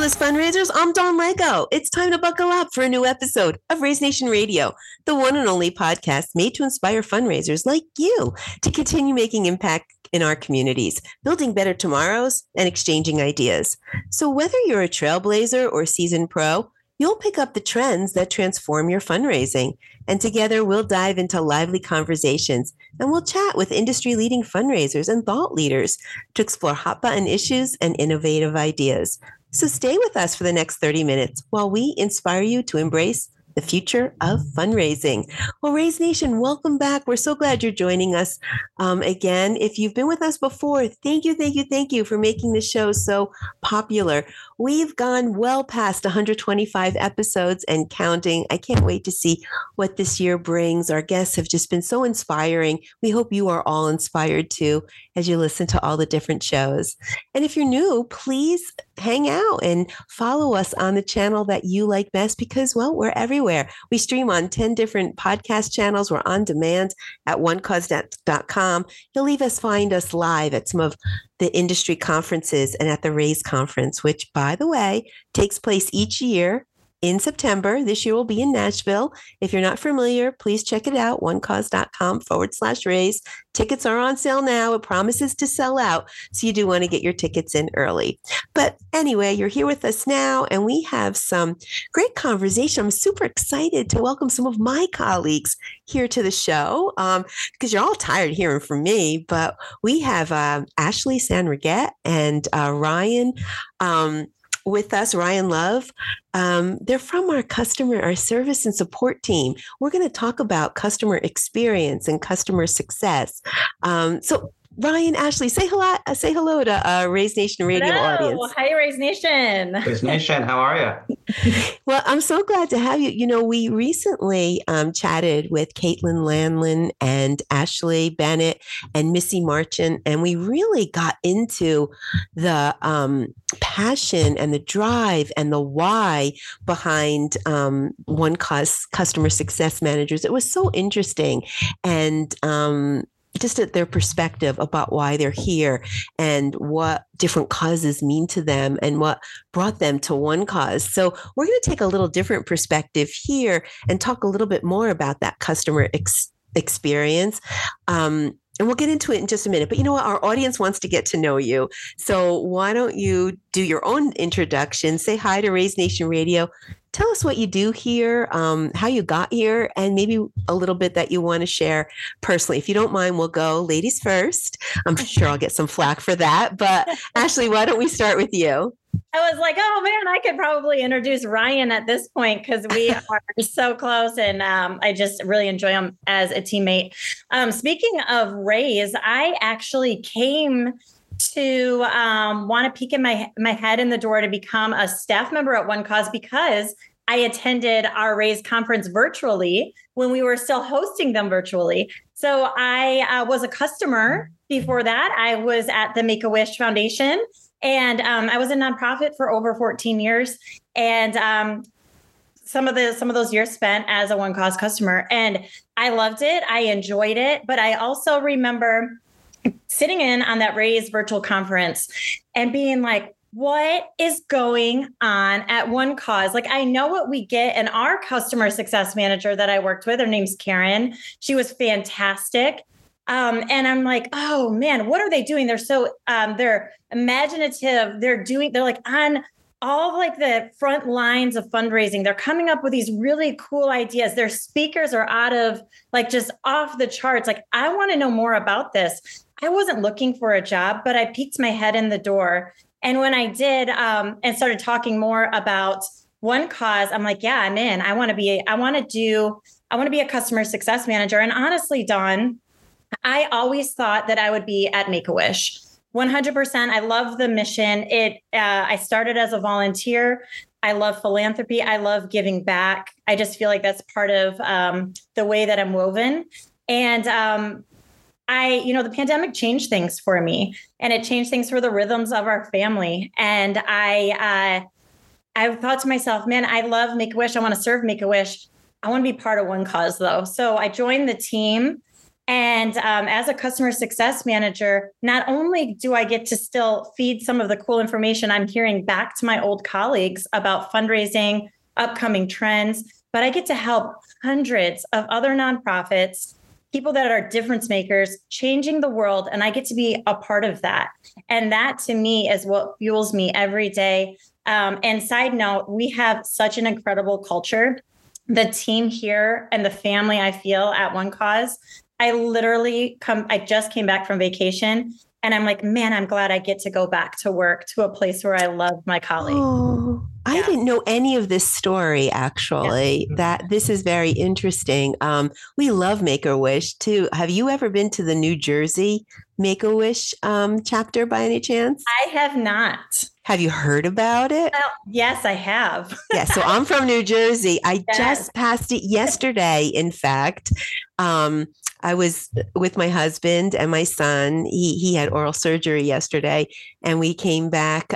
Cause fundraisers, I'm Dawn Lego. It's time to buckle up for a new episode of Raise Nation Radio, the one and only podcast made to inspire fundraisers like you to continue making impact in our communities, building better tomorrows and exchanging ideas. So whether you're a trailblazer or seasoned pro, you'll pick up the trends that transform your fundraising. And together we'll dive into lively conversations and we'll chat with industry leading fundraisers and thought leaders to explore hot button issues and innovative ideas. So stay with us for the next 30 minutes while we inspire you to embrace the future of fundraising. Well, Raise Nation, welcome back. We're so glad you're joining us again. If you've been with us before, thank you for making the show so popular. We've gone well past 125 episodes and counting. I can't wait to see what this year brings. Our guests have just been so inspiring. We hope you are all inspired too as you listen to all the different shows. And if you're new, please hang out and follow us on the channel that you like best because, well, we're everywhere. We stream on 10 different podcast channels. We're on demand at onecause.com. You'll even find us live at some of the industry conferences and at the Raise conference, which, by the way, takes place each year in September. This year will be in Nashville. If you're not familiar, please check it out, onecause.com/raise. Tickets are on sale now. It promises to sell out. So you do want to get your tickets in early. But anyway, you're here with us now, and we have some great conversation. I'm super excited to welcome some of my colleagues here to the show because you're all tired of hearing from me. But we have Ashley Sanriget and Ryan with us, Ryan Love. They're from our service and support team. We're going to talk about customer experience and customer success. So Ryan, Ashley, say hello to Raise Nation Radio audience. Hi, Raise Nation. Raise Nation, how are you? Well, I'm so glad to have you. You know, we recently chatted with Caitlin Lanlin and Ashley Bennett and Missy Marchant, and we really got into the passion and the drive and the why behind One Cause customer success managers. It was so interesting. And just at their perspective about why they're here and what different causes mean to them and what brought them to One Cause. So we're going to take a little different perspective here and talk a little bit more about that customer experience. And we'll get into it in just a minute. But you know what? Our audience wants to get to know you. So why don't you do your own introduction? Say hi to Raise Nation Radio. Tell us what you do here, how you got here, and maybe a little bit that you want to share personally. If you don't mind, we'll go ladies first. I'm sure I'll get some flack for that. But Ashley, why don't we start with you? I was like, oh man, I could probably introduce Ryan at this point because we are so close and I just really enjoy him as a teammate. Speaking of Raise, I actually came to want to peek in my head in the door to become a staff member at One Cause because I attended our Raise conference virtually when we were still hosting them virtually. So I was a customer before that. I was at the Make-A-Wish Foundation. And I was a nonprofit for over 14 years, and some of those years spent as a One Cause customer. And I loved it. I enjoyed it. But I also remember sitting in on that Raise virtual conference and being like, what is going on at One Cause? Like, I know what we get, and our customer success manager that I worked with, her name's Karen. She was fantastic. And I'm like, oh man, what are they doing? They're so, they're imaginative. They're like on all like the front lines of fundraising. They're coming up with these really cool ideas. Their speakers are out of like just off the charts. Like, I want to know more about this. I wasn't looking for a job, but I peeked my head in the door. And when I did, and started talking more about One Cause, I'm like, yeah, I'm in. I want to be a customer success manager. And honestly, Dawn, I always thought that I would be at Make-A-Wish. 100%. I love the mission. I started as a volunteer. I love philanthropy. I love giving back. I just feel like that's part of the way that I'm woven. And the pandemic changed things for me, and it changed things for the rhythms of our family. And I thought to myself, man, I love Make-A-Wish. I want to serve Make-A-Wish. I want to be part of One Cause though. So I joined the team. And as a customer success manager, not only do I get to still feed some of the cool information I'm hearing back to my old colleagues about fundraising, upcoming trends, but I get to help hundreds of other nonprofits, people that are difference makers, changing the world. And I get to be a part of that. And that to me is what fuels me every day. And side note, we have such an incredible culture. The team here and the family I feel at One Cause, I just came back from vacation and I'm like, man, I'm glad I get to go back to work to a place where I love my colleagues. Oh, I didn't know any of this story, actually. Yeah. That this is very interesting. We love Make-A-Wish too. Have you ever been to the New Jersey Make-A-Wish chapter by any chance? I have not. Have you heard about it? Well, yes, I have. Yeah, so I'm from New Jersey. I Yes. just passed it yesterday, in fact. I was with my husband and my son. He had oral surgery yesterday, and we came back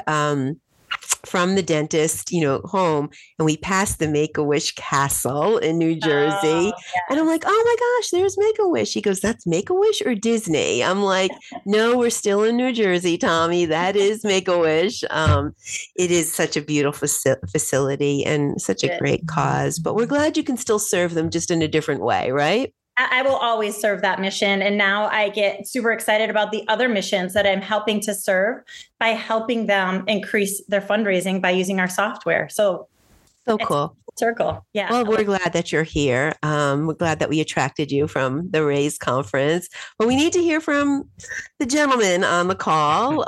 from the dentist, home, and we passed the Make-A-Wish Castle in New Jersey. Oh, And I'm like, oh my gosh, there's Make-A-Wish. He goes, that's Make-A-Wish or Disney? I'm like, no, we're still in New Jersey, Tommy. That is Make-A-Wish. It is such a beautiful facility and such a great cause, but we're glad you can still serve them just in a different way, right? I will always serve that mission. And now I get super excited about the other missions that I'm helping to serve by helping them increase their fundraising by using our software. So cool. Circle. Yeah. Well, we're glad that you're here. We're glad that we attracted you from the Raise conference. But we need to hear from the gentleman on the call.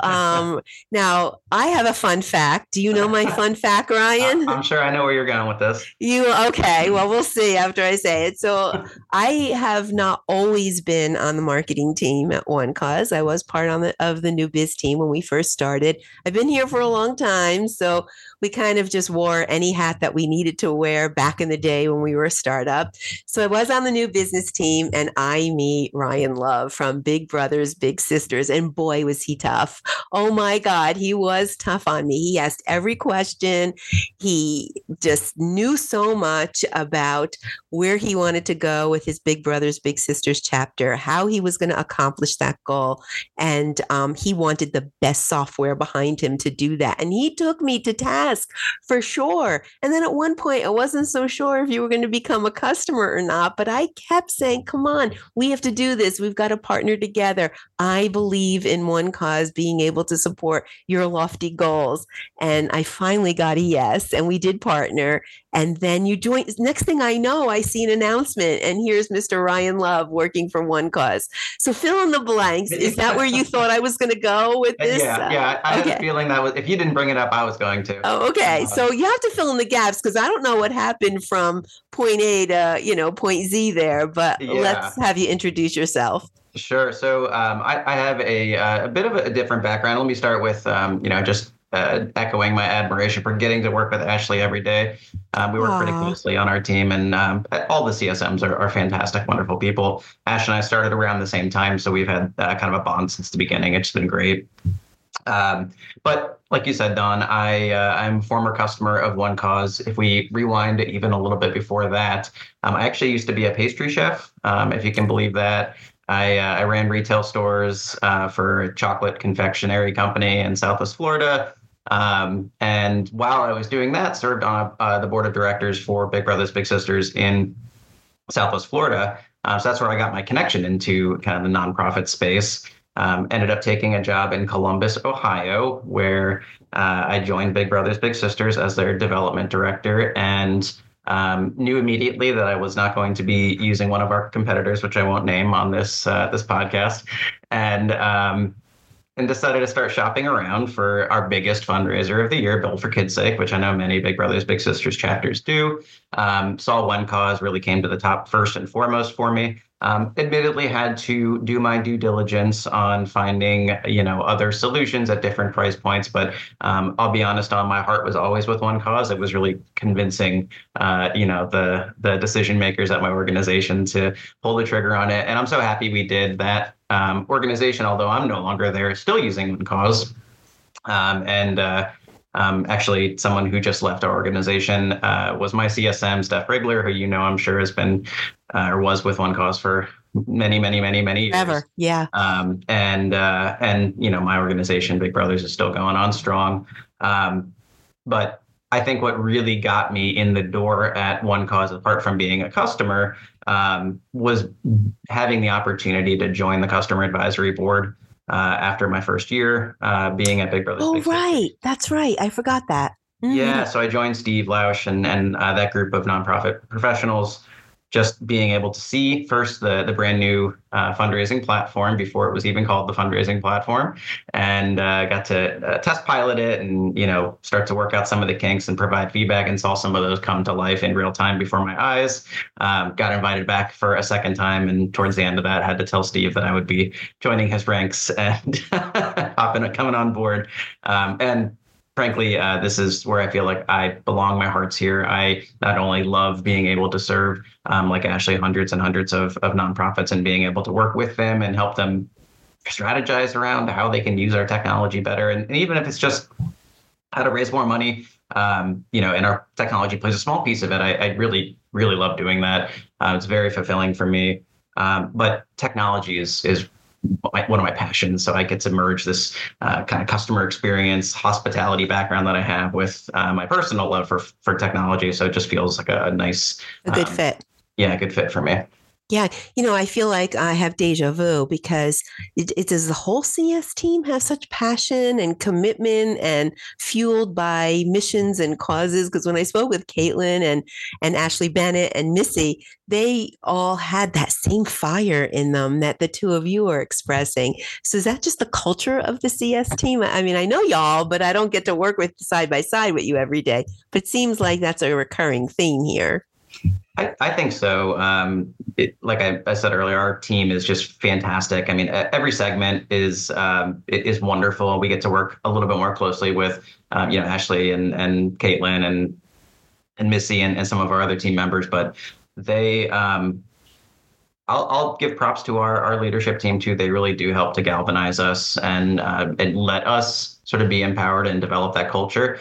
Now, I have a fun fact. Do you know my fun fact, Ryan? I'm sure I know where you're going with this. Okay. Well, we'll see after I say it. So I have not always been on the marketing team at One Cause. I was part of the new biz team when we first started. I've been here for a long time. So we kind of just wore any hat that we needed to wear back in the day when we were a startup. So I was on the new business team, and I meet Ryan Love from Big Brothers Big Sisters, and boy, was he tough. Oh my God, he was tough on me. He asked every question. He just knew so much about where he wanted to go with his Big Brothers Big Sisters chapter, how he was going to accomplish that goal. And he wanted the best software behind him to do that. And he took me to task for sure. And then at one point, I wasn't so sure if you were going to become a customer or not, but I kept saying, come on, we have to do this. We've got to partner together. I believe in One Cause being able to support your lofty goals. And I finally got a yes, and we did partner. And then you joined. Next thing I know, I see an announcement, and here's Mr. Ryan Love working for One Cause. So fill in the blanks. Is that where you thought I was going to go with this? Yeah. I had a feeling that if you didn't bring it up, I was going to. Oh, okay. So you have to fill in the gaps, because I don't know what happened from point A to, point Z there, but let's have you introduce yourself. Sure. So I have a bit of a different background. Let me start with, just echoing my admiration for getting to work with Ashley every day. We work pretty closely on our team, and all the CSMs are fantastic, wonderful people. Ash and I started around the same time, so we've had kind of a bond since the beginning. It's been great. But like you said, Don, I'm a former customer of One Cause. If we rewind even a little bit before that, I actually used to be a pastry chef, if you can believe that. I ran retail stores for a chocolate confectionery company in Southwest Florida. And while I was doing that, served on the board of directors for Big Brothers Big Sisters in Southwest Florida. So that's where I got my connection into kind of the nonprofit space. Ended up taking a job in Columbus, Ohio, where I joined Big Brothers Big Sisters as their development director, and knew immediately that I was not going to be using one of our competitors, which I won't name on this podcast, and decided to start shopping around for our biggest fundraiser of the year, Build for Kids' Sake, which I know many Big Brothers Big Sisters chapters do. Saw One Cause really came to the top first and foremost for me. Admittedly had to do my due diligence on finding, other solutions at different price points. But I'll be honest, my heart was always with One Cause. It was really convincing, the decision makers at my organization to pull the trigger on it. And I'm so happy we did that. Organization, although I'm no longer there, is still using One Cause. Actually, someone who just left our organization was my CSM, Steph Rigler, who I'm sure has been or was with One Cause for many, many, many, many years. Ever. Yeah. And my organization, Big Brothers, is still going on strong. But I think what really got me in the door at OneCause, apart from being a customer, was having the opportunity to join the customer advisory board after my first year being at Big Brothers. Oh, Big right. Sisters. That's right. I forgot that. Mm-hmm. Yeah. So I joined Steve Lausch and that group of nonprofit professionals, just being able to see first the brand new fundraising platform before it was even called the fundraising platform, and got to test pilot it and start to work out some of the kinks and provide feedback, and saw some of those come to life in real time before my eyes. Got invited back for a second time, and towards the end of that, had to tell Steve that I would be joining his ranks and coming on board. And frankly, this is where I feel like I belong. My heart's here. I not only love being able to serve, like Ashley, hundreds and hundreds of nonprofits, and being able to work with them and help them strategize around how they can use our technology better. And even if it's just how to raise more money, and our technology plays a small piece of it, I really, really love doing that. It's very fulfilling for me. But technology is one of my passions. So I get to merge this kind of customer experience, hospitality background that I have with my personal love for technology. So it just feels like a nice, good fit. Yeah, a good fit for me. Yeah. I feel like I have deja vu because it does the whole CS team have such passion and commitment and fueled by missions and causes? Because when I spoke with Caitlin and Ashley Bennett and Missy, they all had that same fire in them that the two of you are expressing. So is that just the culture of the CS team? I mean, I know y'all, but I don't get to work with side by side with you every day. But it seems like that's a recurring theme here. I think so. Like I said earlier, our team is just fantastic. I mean, every segment is wonderful. We get to work a little bit more closely with, Ashley and Caitlin and Missy and some of our other team members. But they, I'll give props to our leadership team too. They really do help to galvanize us and let us sort of be empowered and develop that culture.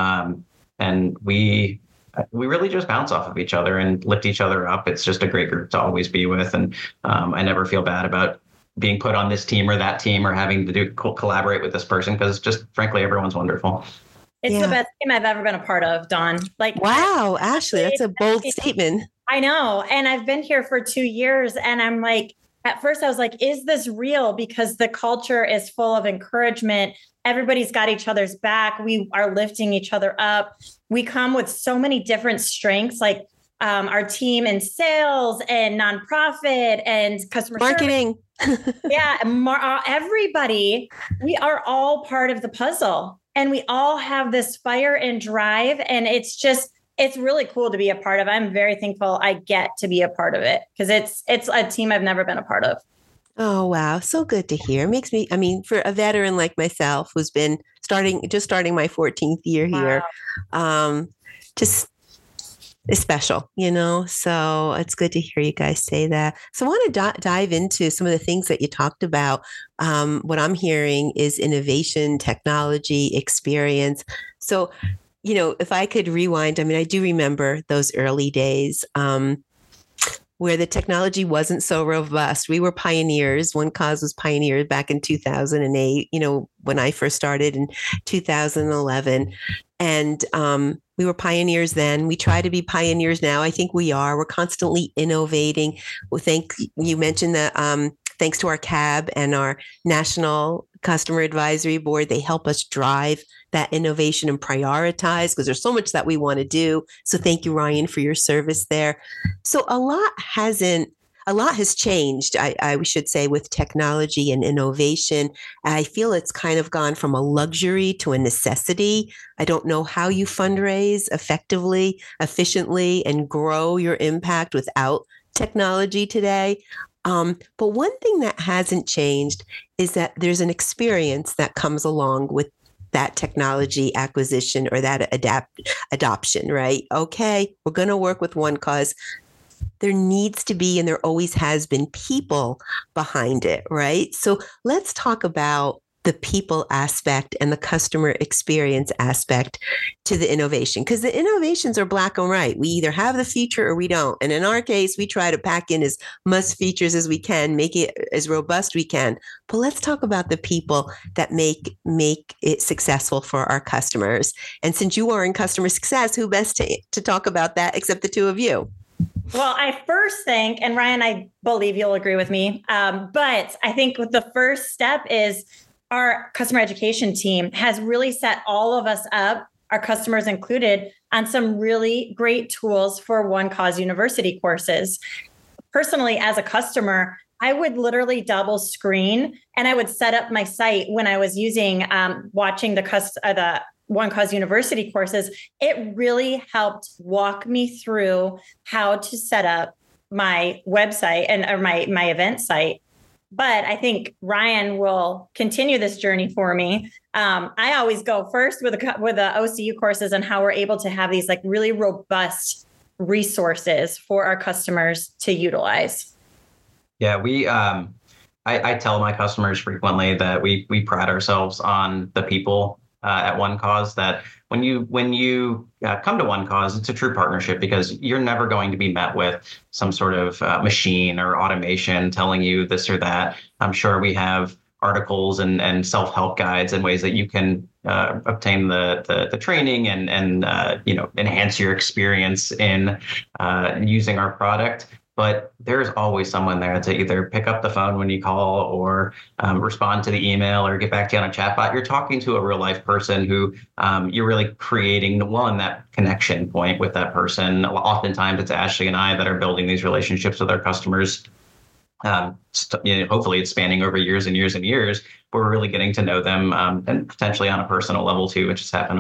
And we really just bounce off of each other and lift each other up. It's just a great group to always be with. And I never feel bad about being put on this team or that team or having to collaborate with this person, because just frankly, everyone's wonderful. It's the best team I've ever been a part of, Dawn. Like, wow, Ashley, that's a bold statement. I know. And I've been here for 2 years, and I'm like, at first I was like, is this real? Because the culture is full of encouragement. Everybody's got each other's back. We are lifting each other up. We come with so many different strengths, like our team in sales and nonprofit and customer marketing. Yeah. Everybody, we are all part of the puzzle, and we all have this fire and drive. And it's really cool to be a part of. I'm very thankful I get to be a part of it, because it's a team I've never been a part of. Oh, wow. So good to hear. Makes me, I mean, for a veteran like myself, who's been starting my 14th year here, just is special, so it's good to hear you guys say that. So I want to dive into some of the things that you talked about. What I'm hearing is innovation, technology, experience. So, if I could rewind, I mean, I do remember those early days, where the technology wasn't so robust. We were pioneers. OneCause was pioneered back in 2008, when I first started in 2011. And we were pioneers then. We try to be pioneers now. I think we are. We're constantly innovating. You mentioned that thanks to our CAB and our National Customer Advisory Board, they help us drive that innovation and prioritize, because there's so much that we want to do. So thank you, Ryan, for your service there. So a lot has changed, I should say, with technology and innovation. I feel it's kind of gone from a luxury to a necessity. I don't know how you fundraise effectively, efficiently, and grow your impact without technology today. But one thing that hasn't changed is that there's an experience that comes along with that technology acquisition or that adoption, right? Okay, we're going to work with OneCause. There needs to be, and there always has been, people behind it, right? So let's talk about the people aspect and the customer experience aspect to the innovation? Because the innovations are black and white. We either have the feature or we don't. And in our case, we try to pack in as much features as we can, make it as robust we can. But let's talk about the people that make it successful for our customers. And since you are in customer success, who best to talk about that except the two of you? Well, I first think, and Ryan, I believe you'll agree with me, but I think the first step is our customer education team has really set all of us up, our customers included, on some really great tools for One Cause University courses. Personally, as a customer, I would literally double screen and I would set up my site when I was watching the One Cause University courses. It really helped walk me through how to set up my website or my event site. But I think Ryan will continue this journey for me. I always go first with the OCU courses and how we're able to have these like really robust resources for our customers to utilize. Yeah, I tell my customers frequently that we pride ourselves on the people at One Cause, that when you come to One Cause, it's a true partnership, because you're never going to be met with some sort of machine or automation telling you this or that. I'm sure we have articles and self-help guides and ways that you can obtain the training and enhance your experience in using our product. But there's always someone there to either pick up the phone when you call or respond to the email or get back to you on a chatbot. You're talking to a real life person who you're really creating that connection point with that person. Oftentimes it's Ashley and I that are building these relationships with our customers. Hopefully it's spanning over years and years and years. We're really getting to know them and potentially on a personal level too, which has happened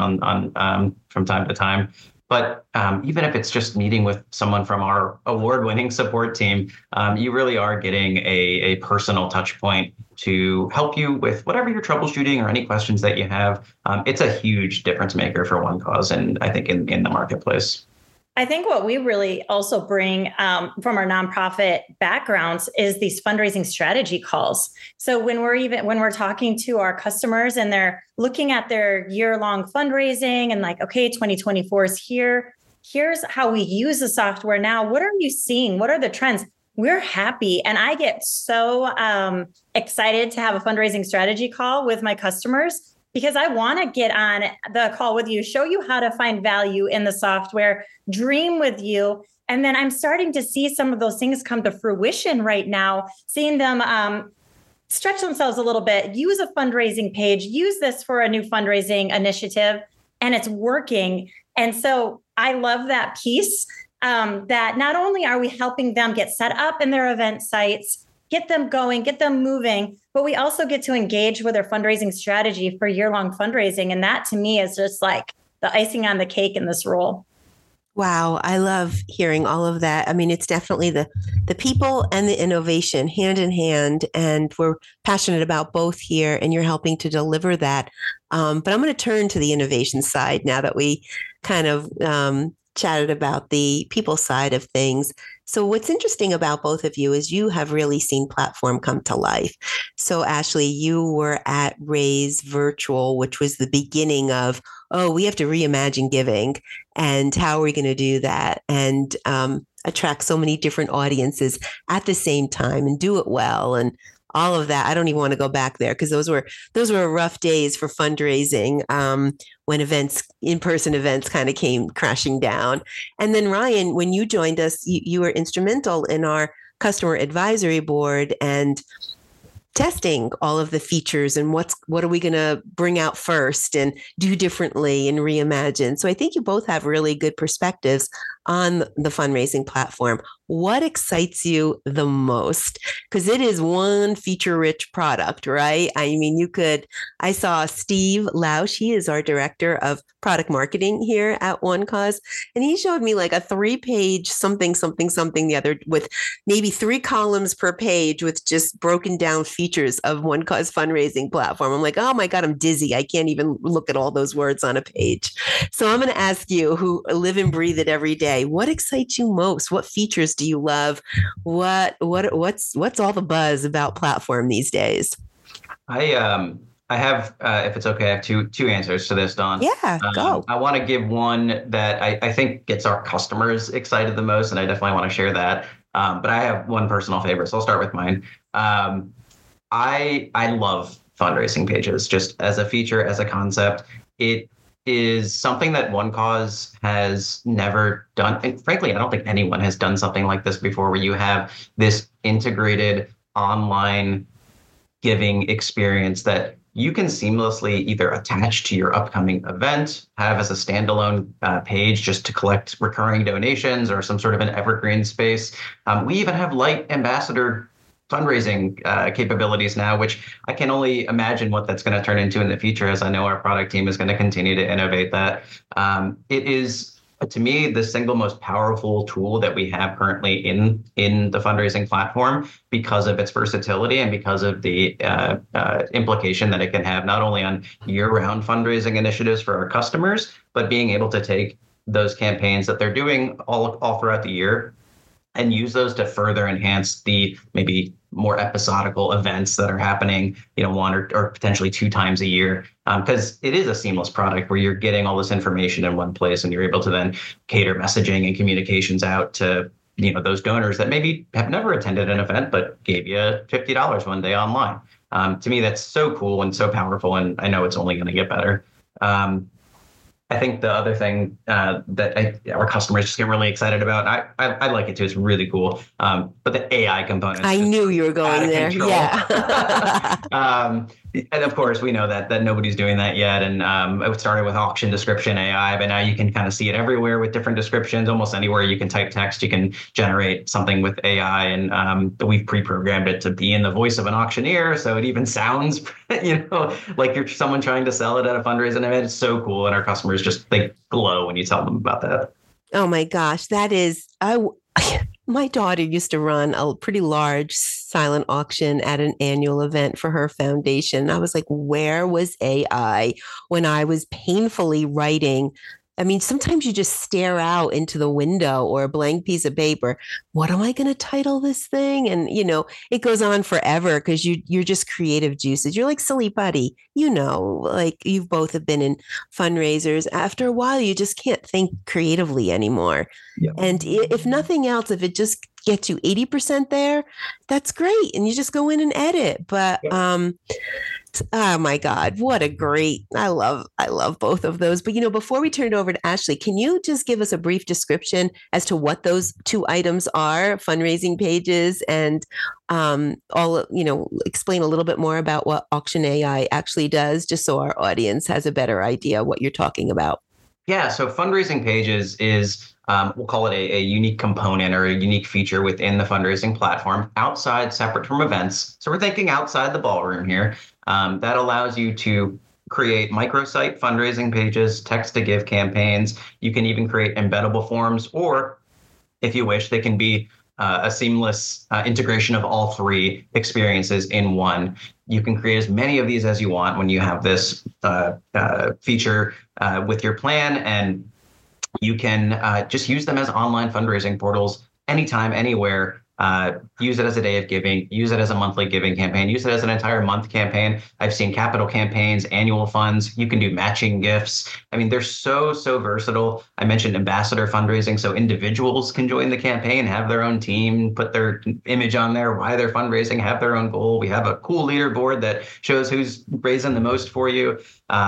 on from time to time. But even if it's just meeting with someone from our award-winning support team, you really are getting a personal touch point to help you with whatever you're troubleshooting or any questions that you have. It's a huge difference maker for One Cause, and I think in the marketplace. I think what we really also bring from our nonprofit backgrounds is these fundraising strategy calls. So when we're talking to our customers and they're looking at their year-long fundraising and like, okay, 2024 is here. Here's how we use the software now. What are you seeing? What are the trends? We're happy. And I get so excited to have a fundraising strategy call with my customers, because I want to get on the call with you, show you how to find value in the software, dream with you. And then I'm starting to see some of those things come to fruition right now, seeing them stretch themselves a little bit, use a fundraising page, use this for a new fundraising initiative, and it's working. And so I love that piece, that not only are we helping them get set up in their event sites, get them going, get them moving, but we also get to engage with their fundraising strategy for year-long fundraising. And that to me is just like the icing on the cake in this role. Wow. I love hearing all of that. I mean, it's definitely the people and the innovation hand in hand. And we're passionate about both here, and you're helping to deliver that. But I'm going to turn to the innovation side now that we kind of chatted about the people side of things. So what's interesting about both of you is you have really seen platform come to life. So Ashley, you were at Raise Virtual, which was the beginning of, we have to reimagine giving, and how are we going to do that and attract so many different audiences at the same time and do it well and all of that. I don't even want to go back there, because those were rough days for fundraising when in-person events kind of came crashing down. And then Ryan, when you joined us, you were instrumental in our customer advisory board and testing all of the features and what are we going to bring out first and do differently and reimagine. So I think you both have really good perspectives on the fundraising platform. What excites you the most? Because it is one feature-rich product, right? I mean, I saw Steve Lausch, he is our director of product marketing here at One Cause, and he showed me like a 3-page something the other, with maybe 3 columns per page with just broken down features of One Cause fundraising platform. I'm like, oh my God, I'm dizzy. I can't even look at all those words on a page. So I'm going to ask you, who live and breathe it every day, what excites you most? What features do you love? What's all the buzz about platform these days? I I have, if it's okay, I have two answers to this, Dawn. Yeah, go. I want to give one that I think gets our customers excited the most, and I definitely want to share that. But I have one personal favorite, so I'll start with mine. I love fundraising pages just as a feature, as a concept. It is something that OneCause has never done. And frankly, I don't think anyone has done something like this before, where you have this integrated online giving experience that you can seamlessly either attach to your upcoming event, have as a standalone page just to collect recurring donations or some sort of an evergreen space. We even have light ambassador fundraising capabilities now, which I can only imagine what that's going to turn into in the future, as I know our product team is going to continue to innovate that. It is, to me, the single most powerful tool that we have currently in the fundraising platform, because of its versatility and because of the implication that it can have not only on year-round fundraising initiatives for our customers, but being able to take those campaigns that they're doing all throughout the year and use those to further enhance the maybe more episodical events that are happening, one or potentially 2 times a year. Because it is a seamless product where you're getting all this information in one place, and you're able to then cater messaging and communications out to those donors that maybe have never attended an event but gave you $50 one day online. To me, that's so cool and so powerful, and I know it's only going to get better. I think the other thing that our customers just get really excited about, I like it too, it's really cool, but the AI components. I knew you were going there. Control. Yeah. And of course, we know that nobody's doing that yet. And it started with auction description AI, but now you can kind of see it everywhere with different descriptions. Almost anywhere you can type text, you can generate something with AI. And we've pre-programmed it to be in the voice of an auctioneer, so it even sounds, like you're someone trying to sell it at a fundraising event. It's so cool, and our customers they glow when you tell them about that. Oh my gosh, that is my daughter used to run a pretty large silent auction at an annual event for her foundation. I was like, where was AI when I was painfully writing? I mean, sometimes you just stare out into the window or a blank piece of paper. What am I going to title this thing? And, it goes on forever because you're just creative juices. You're like Silly Buddy, like you've both have been in fundraisers. After a while, you just can't think creatively anymore. Yep. And if nothing else, if it just gets you 80% there, that's great. And you just go in and edit. But, oh my God, what a great, I love both of those. But, before we turn it over to Ashley, can you just give us a brief description as to what those 2 items are, fundraising pages, and explain a little bit more about what Auction AI actually does, just so our audience has a better idea what you're talking about. Yeah, so fundraising pages is, we'll call it a unique component or a unique feature within the fundraising platform, separate from events. So we're thinking outside the ballroom here. That allows you to create microsite fundraising pages, text to give campaigns. You can even create embeddable forms, or if you wish, they can be a seamless integration of all 3 experiences in one. You can create as many of these as you want when you have this feature with your plan, and you can just use them as online fundraising portals anytime, anywhere. Use it as a day of giving, use it as a monthly giving campaign, use it as an entire month campaign. I've seen capital campaigns, annual funds. You can do matching gifts. I mean, they're so versatile. I mentioned ambassador fundraising, so individuals can join the campaign, have their own team, put their image on there, why they're fundraising, have their own goal. We have a cool leaderboard that shows who's raising the most for you.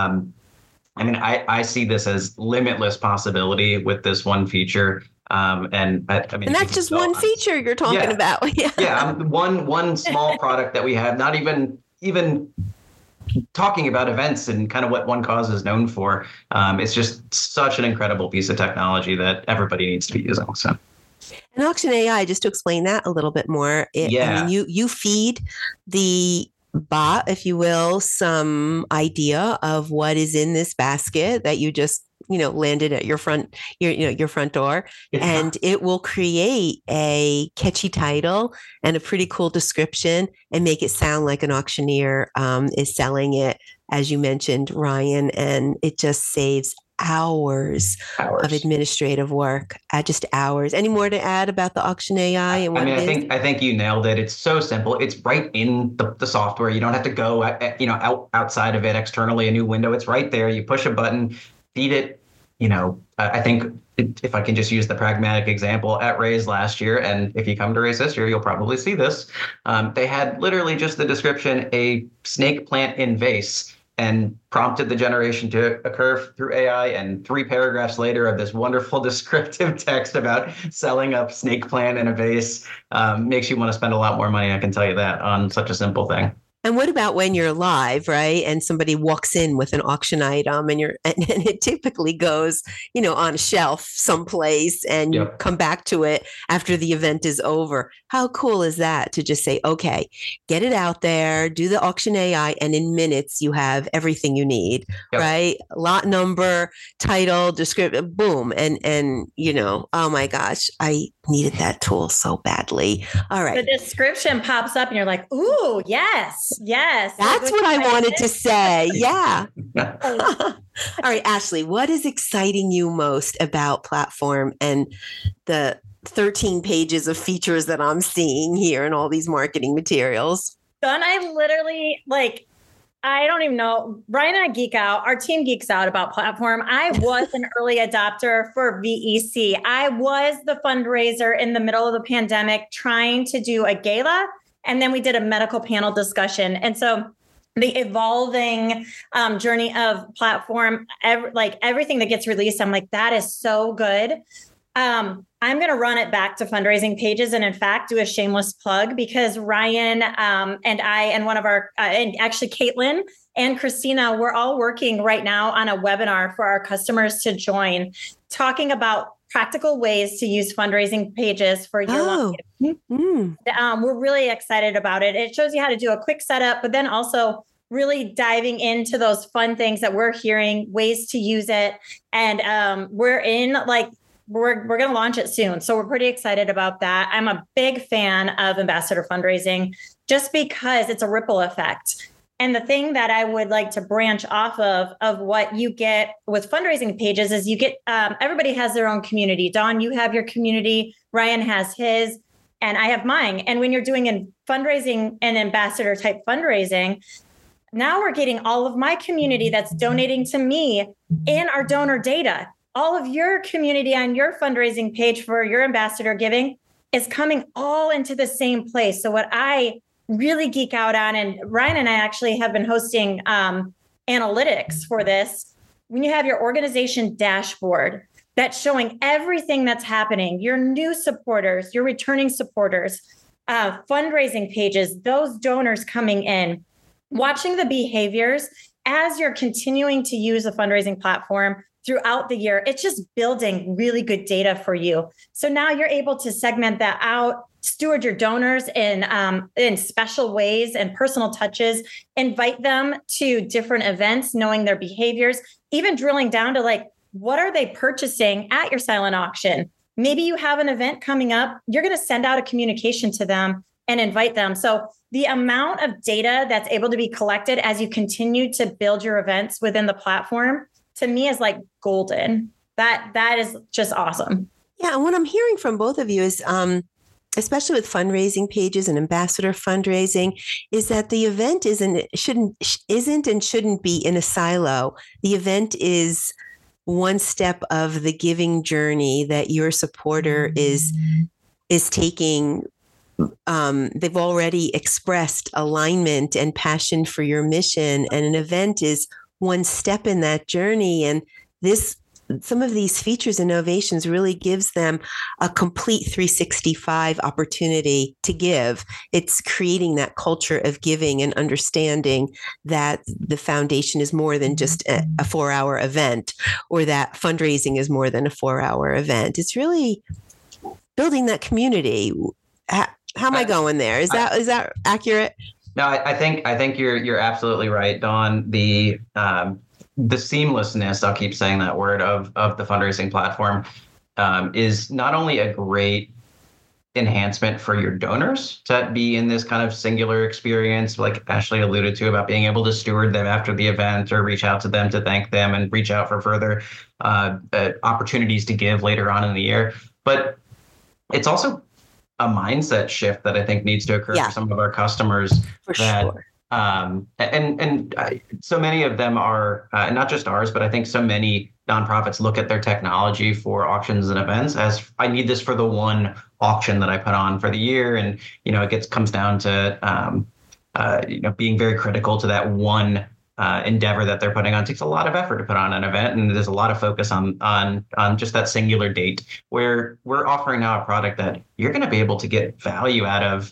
I see this as limitless possibility with this one feature. And that's just one feature you're talking about. One small product that we have, not even talking about events and kind of what OneCause is known for. It's just such an incredible piece of technology that everybody needs to be using. So. And Auction AI, just to explain that a little bit more, you feed the bot, if you will, some idea of what is in this basket that you just landed at your front door, and it will create a catchy title and a pretty cool description and make it sound like an auctioneer is selling it, as you mentioned, Ryan, and it just saves hours of administrative work, just hours. Any more to add about the Auction AI and what it is? I think you nailed it. It's so simple. It's right in the software. You don't have to go, outside of it externally, a new window. It's right there. You push a button, feed it. I think if I can just use the pragmatic example at Raise last year, and if you come to Raise this year, you'll probably see this. They had literally just the description, a snake plant in vase, and prompted the generation to occur through AI. And 3 paragraphs later of this wonderful descriptive text about selling a snake plant in a vase makes you want to spend a lot more money, I can tell you that, on such a simple thing. And what about when you're live, right? And somebody walks in with an auction item and it typically goes, on a shelf someplace, and you come back to it after the event is over. How cool is that to just say, okay, get it out there, do the Auction AI, and in minutes you have everything you need, right? Lot number, title, description, boom. And oh my gosh, I needed that tool so badly. All right. The description pops up and you're like, ooh, yes. That's what I wanted to say. Yeah. All right, Ashley, what is exciting you most about Platform and the 13 pages of features that I'm seeing here in all these marketing materials? Don, I literally I don't even know. Ryan and I geek out. Our team geeks out about Platform. I was an early adopter for VEC. I was the fundraiser in the middle of the pandemic trying to do a gala. And then we did a medical panel discussion. And so the evolving journey of Platform, everything that gets released, I'm like, that is so good. I'm going to run it back to fundraising pages and, in fact, do a shameless plug, because Ryan and I and one of our and actually Caitlin and Christina, we're all working right now on a webinar for our customers to join, talking about practical ways to use fundraising pages for your long. We're really excited about it. It shows you how to do a quick setup, but then also really diving into those fun things that we're hearing, ways to use it. And we're going to launch it soon. So we're pretty excited about that. I'm a big fan of ambassador fundraising just because it's a ripple effect. And the thing that I would like to branch off of what you get with fundraising pages is you get, everybody has their own community. Dawn, you have your community. Ryan has his, and I have mine. And when you're doing fundraising and ambassador type fundraising, now we're getting all of my community that's donating to me in our donor data. All of your community on your fundraising page for your ambassador giving is coming all into the same place. So what I really geek out on, and Ryan and I actually have been hosting analytics for this. When you have your organization dashboard that's showing everything that's happening, your new supporters, your returning supporters, fundraising pages, those donors coming in, watching the behaviors as you're continuing to use a fundraising platform throughout the year, it's just building really good data for you. So now you're able to segment that out, steward your donors in special ways and personal touches, invite them to different events, knowing their behaviors, even drilling down to what are they purchasing at your silent auction? Maybe you have an event coming up, you're going to send out a communication to them and invite them. So the amount of data that's able to be collected as you continue to build your events within the platform, to me, is golden. That is just awesome. Yeah. And what I'm hearing from both of you is, especially with fundraising pages and ambassador fundraising, is that the event isn't and shouldn't be in a silo. The event is one step of the giving journey that your supporter is taking. They've already expressed alignment and passion for your mission, and an event is one step in that journey. And some of these features and innovations really gives them a complete 365 opportunity to give. It's creating that culture of giving and understanding that the foundation is more than just a 4-hour event, or that fundraising is more than a 4-hour event. It's really building that community. How am I going there? Is that accurate? No, I think you're absolutely right, Dawn. The seamlessness, I'll keep saying that word, of the fundraising platform is not only a great enhancement for your donors to be in this kind of singular experience, like Ashley alluded to, about being able to steward them after the event or reach out to them to thank them and reach out for further opportunities to give later on in the year. But it's also a mindset shift that I think needs to occur for some of our customers. For sure. So many of them are not just ours, but I think so many nonprofits look at their technology for auctions and events as, I need this for the one auction that I put on for the year. And, it comes down to, being very critical to that one endeavor that they're putting on. It takes a lot of effort to put on an event, and there's a lot of focus on just that singular date, where we're offering now a product that you're going to be able to get value out of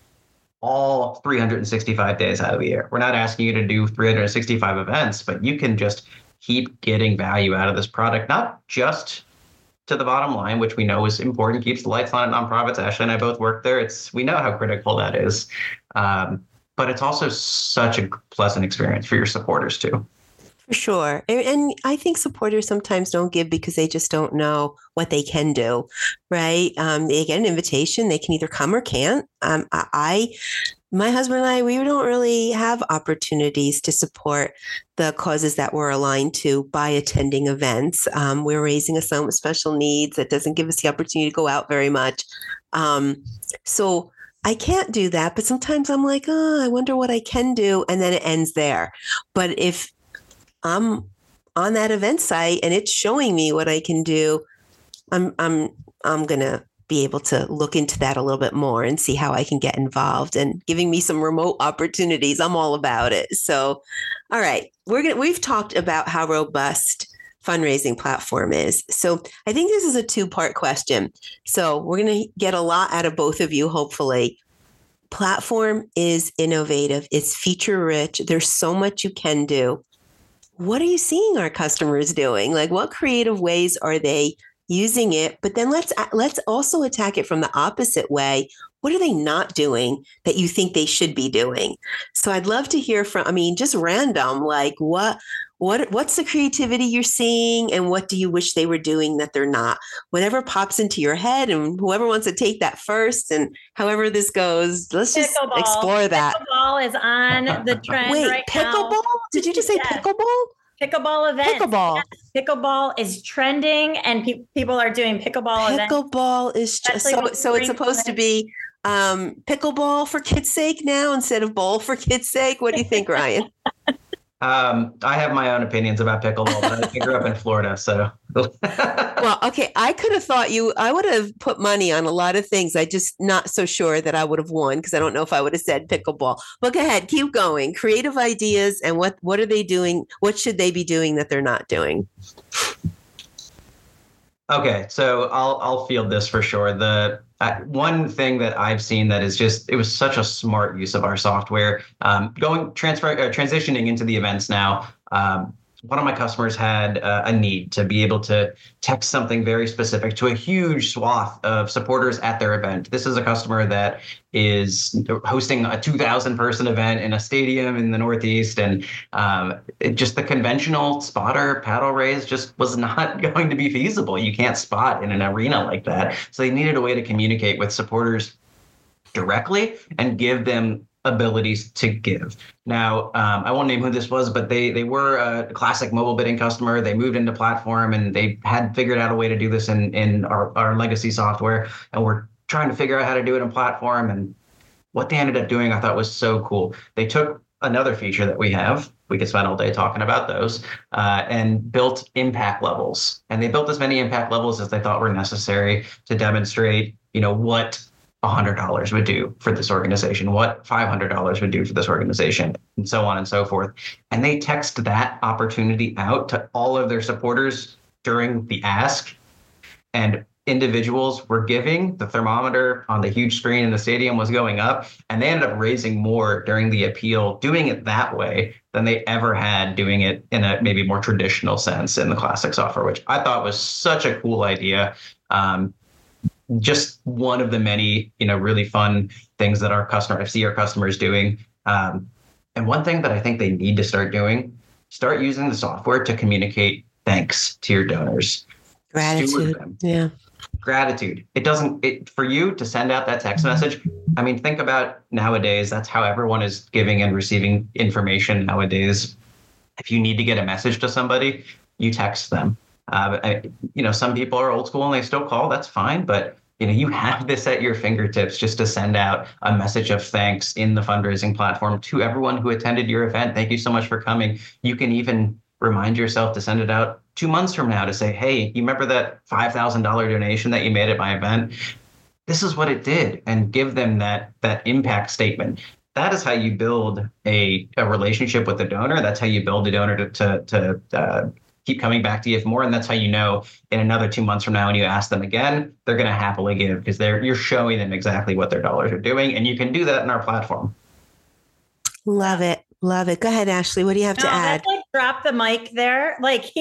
all 365 days out of the year. We're not asking you to do 365 events, but you can just keep getting value out of this product, not just to the bottom line, which we know is important, keeps the lights on at nonprofits. Ashley and I both work there. We know how critical that is. But it's also such a pleasant experience for your supporters too. For sure. And I think supporters sometimes don't give because they just don't know what they can do, right? They get an invitation, they can either come or can't. My husband and I, we don't really have opportunities to support the causes that we're aligned to by attending events. We're raising a son with special needs that doesn't give us the opportunity to go out very much. So I can't do that, but sometimes I'm like, I wonder what I can do. And then it ends there. But if I'm on that event site and it's showing me what I can do, I'm going to be able to look into that a little bit more and see how I can get involved, and giving me some remote opportunities. I'm all about it. So, all right, we've talked about how robust fundraising platform is. So I think this is a two-part question. So we're going to get a lot out of both of you, hopefully. Platform is innovative. It's feature rich. There's so much you can do. What are you seeing our customers doing? Like, what creative ways are they using it? But then let's also attack it from the opposite way. What are they not doing that you think they should be doing? So I'd love to hear from, just random, like what's the creativity you're seeing, and what do you wish they were doing that they're not? Whatever pops into your head, and whoever wants to take that first, and however this goes, let's just explore that. Pickleball is on the trend right now. Pickleball? Did you just say pickleball? Pickleball events. Pickleball. Yes. Pickleball is trending, and people are doing pickleball events. Pickleball is just so it's supposed to be pickleball for kids' sake now instead of bowl for kids' sake. What do you think, Ryan? I have my own opinions about pickleball, but I grew up in Florida, so. Well, okay. I could have thought I would have put money on a lot of things. I just not so sure that I would have won, because I don't know if I would have said pickleball. But go ahead, keep going. Creative ideas, and what are they doing? What should they be doing that they're not doing? Okay, so I'll field this for sure. The one thing that I've seen that is it was such a smart use of our software. Transitioning into the events now. One of my customers had a need to be able to text something very specific to a huge swath of supporters at their event. This is a customer that is hosting a 2,000 person event in a stadium in the Northeast. And just the conventional spotter paddle raise just was not going to be feasible. You can't spot in an arena like that. So they needed a way to communicate with supporters directly and give them abilities to give. Now, I won't name who this was, but they were a classic mobile bidding customer. They moved into platform, and they had figured out a way to do this in our legacy software. And we're trying to figure out how to do it in platform. And what they ended up doing, I thought was so cool. They took another feature that we have. We could spend all day talking about those, and built impact levels. And they built as many impact levels as they thought were necessary to demonstrate, what $100 would do for this organization, what $500 would do for this organization, and so on and so forth. And they text that opportunity out to all of their supporters during the ask. And individuals were giving. The thermometer on the huge screen in the stadium was going up, and they ended up raising more during the appeal, doing it that way than they ever had doing it in a maybe more traditional sense in the classic software, which I thought was such a cool idea. Just one of the many, really fun things that I see our customers doing. And one thing that I think they need to start doing, start using the software to communicate thanks to your donors. Gratitude. Yeah. Gratitude. It doesn't, for you to send out that text message. I mean, think about nowadays, that's how everyone is giving and receiving information nowadays. If you need to get a message to somebody, you text them. Some people are old school and they still call. That's fine. But, you have this at your fingertips just to send out a message of thanks in the fundraising platform to everyone who attended your event. Thank you so much for coming. You can even remind yourself to send it out 2 months from now to say, hey, you remember that $5,000 donation that you made at my event? This is what it did, and give them that impact statement. That is how you build a relationship with the donor. That's how you build a donor to keep coming back to you for more. And that's how in another 2 months from now, when you ask them again, they're going to happily give, because you're showing them exactly what their dollars are doing. And you can do that in our platform. Love it. Love it. Go ahead, Ashley. What do you have to add? That's drop the mic there.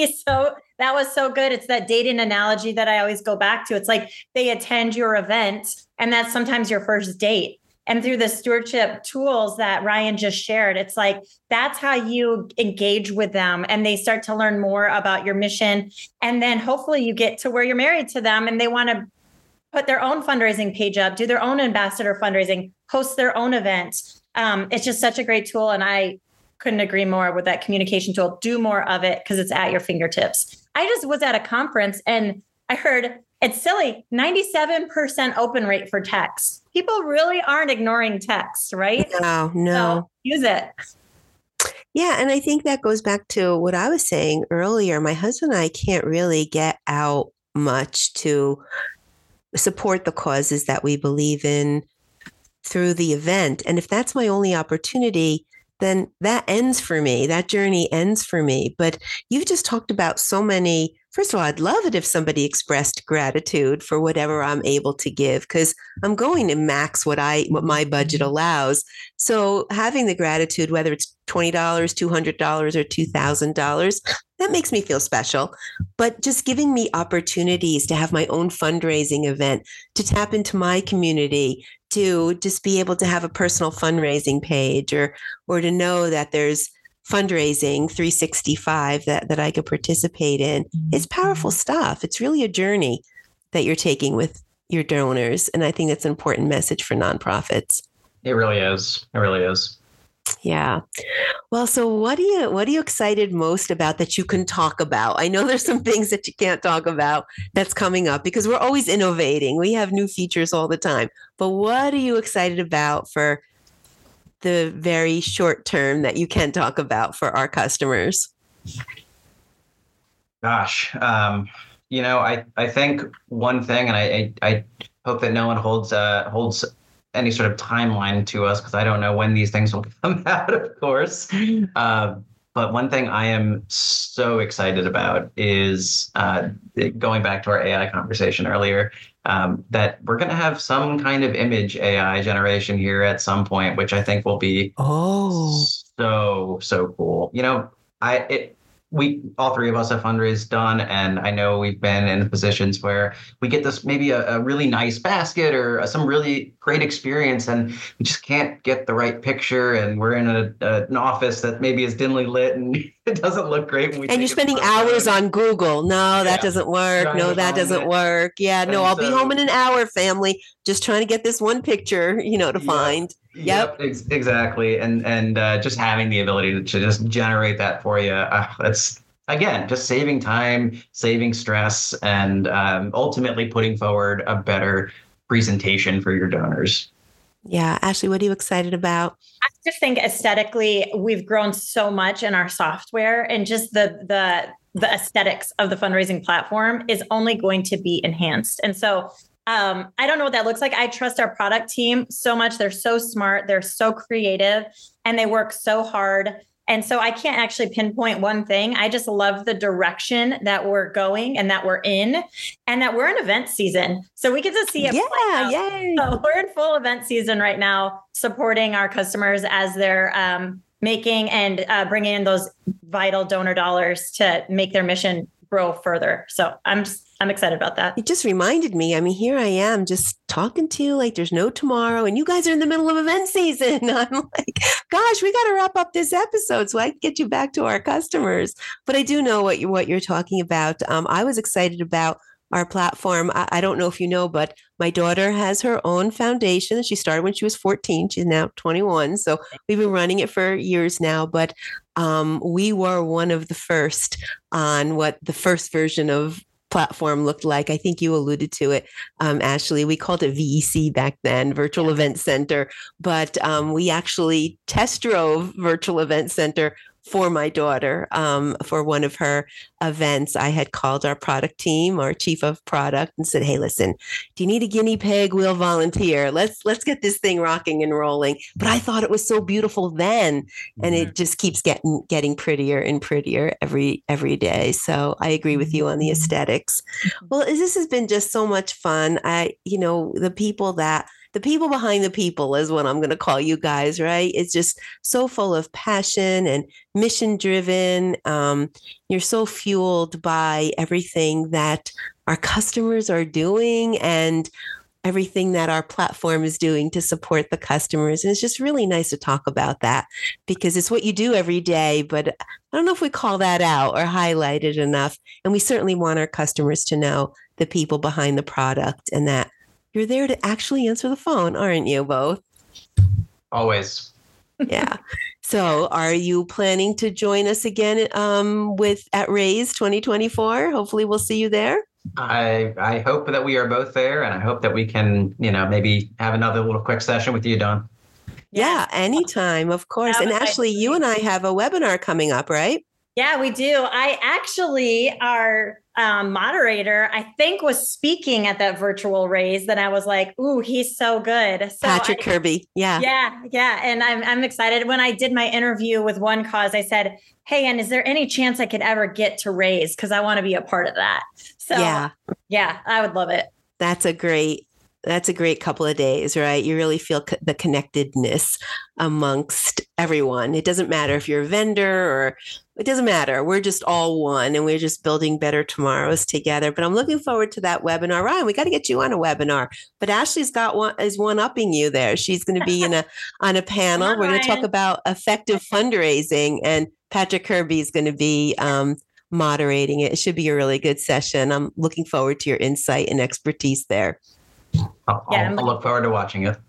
That was so good. It's that dating analogy that I always go back to. It's like they attend your event, and that's sometimes your first date. And through the stewardship tools that Ryan just shared, it's like, that's how you engage with them, and they start to learn more about your mission. And then hopefully you get to where you're married to them and they want to put their own fundraising page up, do their own ambassador fundraising, host their own event. It's just such a great tool. And I couldn't agree more with that communication tool. Do more of it because it's at your fingertips. I just was at a conference and I heard, it's silly, 97% open rate for text. People really aren't ignoring text, right? No. So use it. Yeah. And I think that goes back to what I was saying earlier. My husband and I can't really get out much to support the causes that we believe in through the event. And if that's my only opportunity, then that ends for me. That journey ends for me. But you've just talked about so many. First of all, I'd love it if somebody expressed gratitude for whatever I'm able to give, because I'm going to max what my budget allows. So having the gratitude, whether it's $20, $200, or $2,000, that makes me feel special. But just giving me opportunities to have my own fundraising event, to tap into my community, to just be able to have a personal fundraising page, or to know that there's fundraising 365 that I could participate in. It's powerful stuff. It's really a journey that you're taking with your donors. And I think that's an important message for nonprofits. It really is. It really is. Yeah. Well, so what are you excited most about that you can talk about? I know there's some things that you can't talk about that's coming up because we're always innovating. We have new features all the time. But what are you excited about for the very short term that you can talk about for our customers? Gosh, I think one thing, and I hope that no one holds any sort of timeline to us, because I don't know when these things will come out, of course. But one thing I am so excited about is going back to our AI conversation earlier, that we're going to have some kind of image AI generation here at some point, which I think will be so cool. We all three of us have fundraised done, and I know we've been in positions where we get this maybe a really nice basket or some really great experience, and we just can't get the right picture, and we're in an office that maybe is dimly lit and it doesn't look great. And you're spending hours on Google. No, that doesn't work. No, that doesn't work. Yeah, no, I'll be home in an hour, family. Just trying to get this one picture, to find. Yep. Exactly. And just having the ability to just generate that for you. That's, again, just saving time, saving stress, and ultimately putting forward a better presentation for your donors. Yeah. Ashley, what are you excited about? I just think aesthetically, we've grown so much in our software, and just the aesthetics of the fundraising platform is only going to be enhanced. And so I don't know what that looks like. I trust our product team so much. They're so smart. They're so creative, and they work so hard. And so I can't actually pinpoint one thing. I just love the direction that we're going and that we're in, and that we're in event season. So we get to see it. Yeah, yay. So we're in full event season right now, supporting our customers as they're making and bringing in those vital donor dollars to make their mission grow further. So I'm excited about that. It just reminded me, I mean, here I am just talking to you like there's no tomorrow, and you guys are in the middle of event season. I'm like, gosh, we got to wrap up this episode so I can get you back to our customers. But I do know what you're talking about. I was excited about our platform. I don't know if you know, but my daughter has her own foundation. She started when she was 14. She's now 21. So we've been running it for years now, but we were one of the first on what the first version of platform looked like. I think you alluded to it, Ashley. We called it VEC back then, Virtual Event Center, but we actually test drove Virtual Event Center for my daughter for one of her events. I had called our product team, our chief of product, and said, hey, listen, do you need a guinea pig? We'll volunteer. Let's get this thing rocking and rolling. But I thought it was so beautiful then, and it just keeps getting prettier and prettier every day. So I agree with you on the aesthetics. Well, this has been just so much fun. The people behind the people is what I'm going to call you guys, right? It's just so full of passion and mission driven. You're so fueled by everything that our customers are doing and everything that our platform is doing to support the customers. And it's just really nice to talk about that because it's what you do every day, but I don't know if we call that out or highlight it enough. And we certainly want our customers to know the people behind the product and that you're there to actually answer the phone, aren't you both? Always. Yeah. So are you planning to join us again at Raise 2024? Hopefully we'll see you there. I hope that we are both there, and I hope that we can, maybe have another little quick session with you, Dawn. Yeah, anytime, of course. And Ashley, you and I have a webinar coming up, right? Yeah, we do. I actually, our moderator, I think, was speaking at that virtual Raise. Then I was like, ooh, he's so good. So Patrick Kirby. Yeah. Yeah. And I'm excited. When I did my interview with One Cause, I said, hey, and is there any chance I could ever get to Raise? Because I want to be a part of that. So yeah, I would love it. That's a great couple of days, right? You really feel the connectedness amongst everyone. It doesn't matter if you're a vendor or it doesn't matter. We're just all one and we're just building better tomorrows together. But I'm looking forward to that webinar. Ryan, we got to get you on a webinar. But Ashley's is one-upping you there. She's going to be on a panel. We're going to talk about effective fundraising, and Patrick Kirby is going to be moderating it. It should be a really good session. I'm looking forward to your insight and expertise there. I'll look forward to watching it.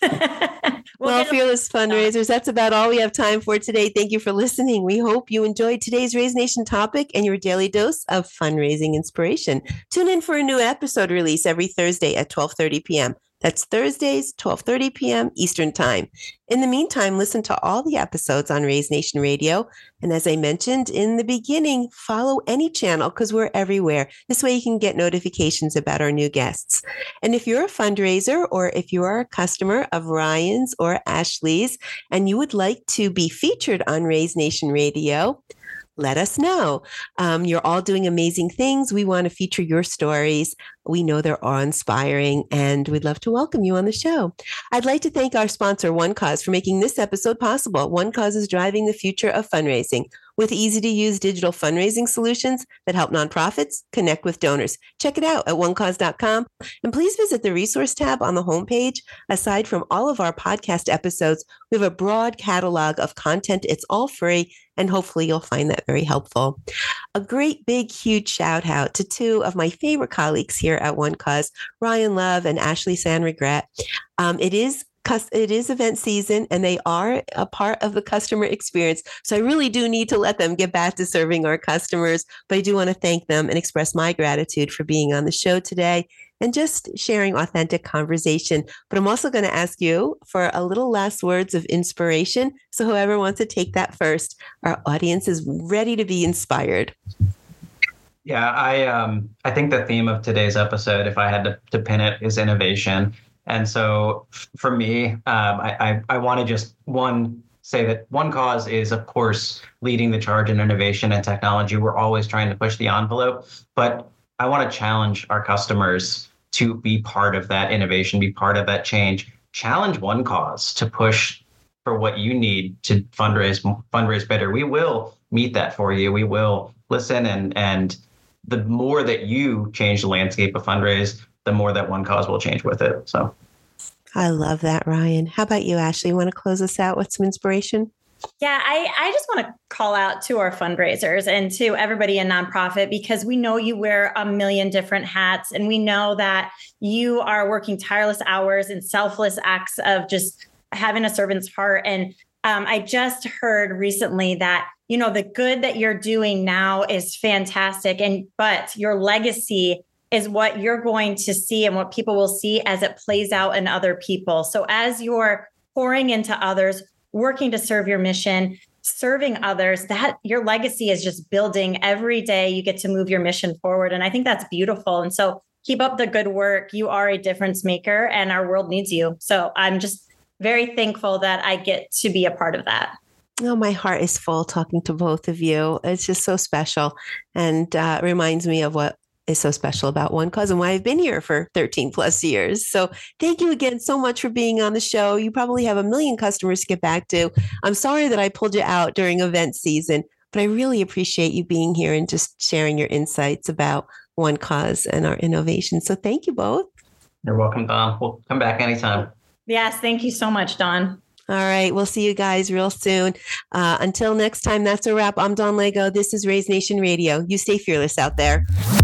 Well, Fearless Fundraisers, that's about all we have time for today. Thank you for listening. We hope you enjoyed today's Raise Nation topic and your daily dose of fundraising inspiration. Tune in for a new episode release every Thursday at 12:30 p.m. That's Thursdays, 12:30 p.m. Eastern Time. In the meantime, listen to all the episodes on Raise Nation Radio. And as I mentioned in the beginning, follow any channel because we're everywhere. This way you can get notifications about our new guests. And if you're a fundraiser or if you are a customer of Ryan's or Ashley's and you would like to be featured on Raise Nation Radio, let us know. You're all doing amazing things. We want to feature your stories. We know they're awe-inspiring, and we'd love to welcome you on the show. I'd like to thank our sponsor, One Cause, for making this episode possible. One Cause is driving the future of fundraising with easy-to-use digital fundraising solutions that help nonprofits connect with donors. Check it out at onecause.com, and please visit the resource tab on the homepage. Aside from all of our podcast episodes, we have a broad catalog of content. It's all free, and hopefully you'll find that very helpful. A great, big, huge shout out to two of my favorite colleagues here at One Cause, Ryan Love and Ashley San Regret. It is event season and they are a part of the customer experience. So I really do need to let them get back to serving our customers. But I do want to thank them and express my gratitude for being on the show today and just sharing authentic conversation. But I'm also going to ask you for a little last words of inspiration. So whoever wants to take that first, our audience is ready to be inspired. Yeah, I think the theme of today's episode, if I had to pin it, is innovation. And so for me, I want to just say that One Cause is, of course, leading the charge in innovation and technology. We're always trying to push the envelope, but I want to challenge our customers to be part of that innovation, be part of that change. Challenge One Cause to push for what you need to fundraise better. We will meet that for you. We will listen and the more that you change the landscape of fundraise, the more that One Cause will change with it. So I love that, Ryan. How about you, Ashley? You want to close us out with some inspiration? Yeah, I just want to call out to our fundraisers and to everybody in nonprofit, because we know you wear a million different hats, and we know that you are working tireless hours and selfless acts of just having a servant's heart. And I just heard recently that, the good that you're doing now is fantastic. But your legacy is what you're going to see and what people will see as it plays out in other people. So as you're pouring into others, working to serve your mission, serving others, that your legacy is just building every day. You get to move your mission forward. And I think that's beautiful. And so keep up the good work. You are a difference maker and our world needs you. So I'm just very thankful that I get to be a part of that. Oh, my heart is full talking to both of you. It's just so special, and reminds me of what is so special about One Cause and why I've been here for 13 plus years. So thank you again so much for being on the show. You probably have a million customers to get back to. I'm sorry that I pulled you out during event season, but I really appreciate you being here and just sharing your insights about One Cause and our innovation. So thank you both. You're welcome, Dawn. We'll come back anytime. Yes, thank you so much, Dawn. All right. We'll see you guys real soon. Until next time, that's a wrap. I'm Dawn Lego. This is Raise Nation Radio. You stay fearless out there.